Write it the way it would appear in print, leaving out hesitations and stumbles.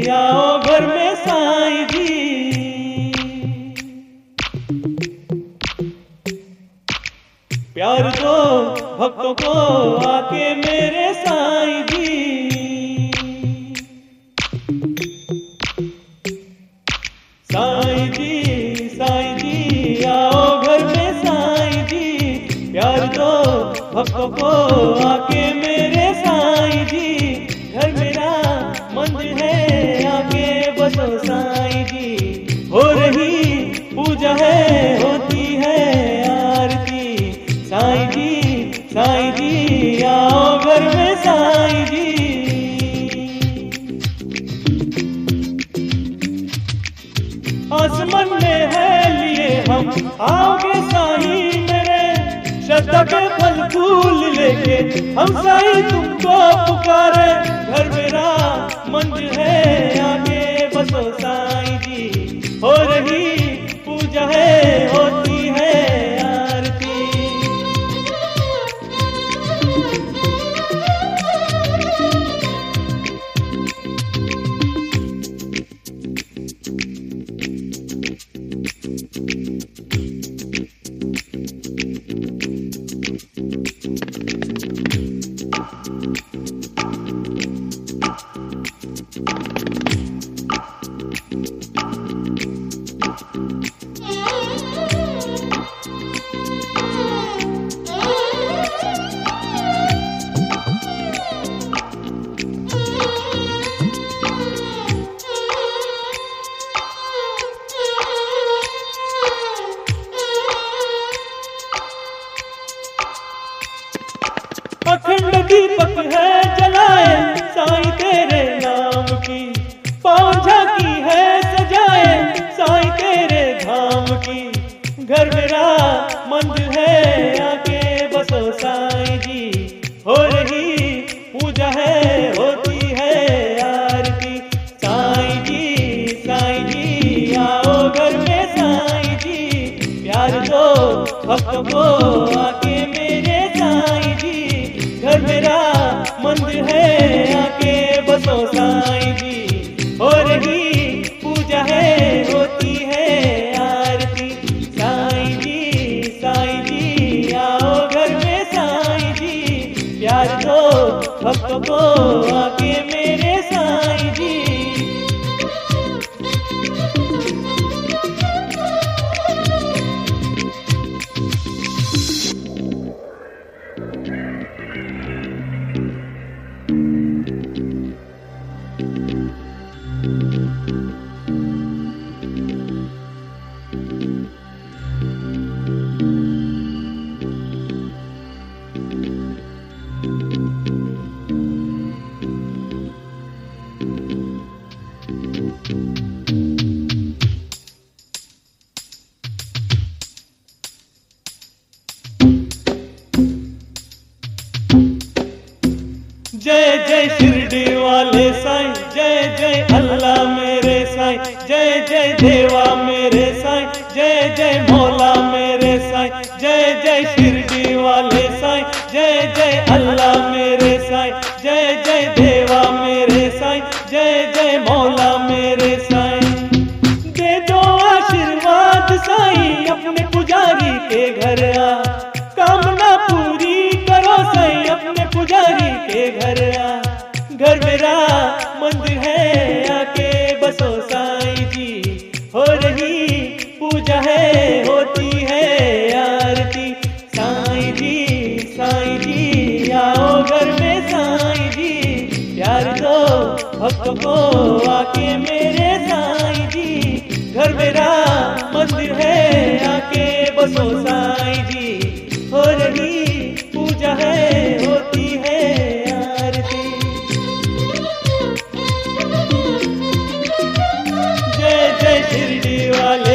आओ घर में साईं जी। प्यार दो भक्तों को आके मेरे साईं जी। साईं जी आओ घर में साईं जी। प्यार दो भक्तों को आके मेरे साईं जी। घर मेरा मंदिर है आके बसो साईं जी। हो रही पूजा है होती है आरती। साईं जी आओ घर में साईं जी। आसमान में है लिए हम आओगे साईं मेरे। श्रद्धा के फल फूल लेके हम साईं तुमको पुकारे। घर मेरा मंदिर है आगे बसो साईं जी। हो रही पूजा है होती है आरती। अखंड दीपक है जलाए साईं तेरे नाम की। पाँव झांकी है सजाए साईं तेरे धाम की। घर मेरा मंदिर है आके बसो साईं जी। हो रही पूजा है होती है आरती। साईं जी आओ घर में साईं जी। प्यार दो भक्तों को आके मेरे साईं जी। घर मेरा मंदिर है आके बसो साईं जी। हो रही पूजा है होती है आरती। साईं जी आओ घर में साईं जी। प्यार दो भक्तों को आके मेरे साईं जी। जय जय शिरडी वाले साईं। जय जय अल्लाह मेरे साईं। जय जय देवा मेरे साईं। जय जय मौला मेरे साईं। जय जय शिरडी वाले साईं। जय जय अल्लाह मेरे साईं। जय जय देवा मेरे साईं। जय जय मौला मेरे साईं। दे दो आशीर्वाद साईं अपने पुजारी के घर आ। कामना पूरी करो साईं अपने पुजारी के घर आ। घर मेरा मंदिर है आके बसो साईं जी। हो रही पूजा है होती है आरती। साईं जी आओ घर में साईं जी। प्यार दो भक्तों को आके मेरे साईं जी। घर मेरा मंदिर है आके बसो साईं जी। हो रही पूजा है होती है आरती। जय जय शिरडी वाले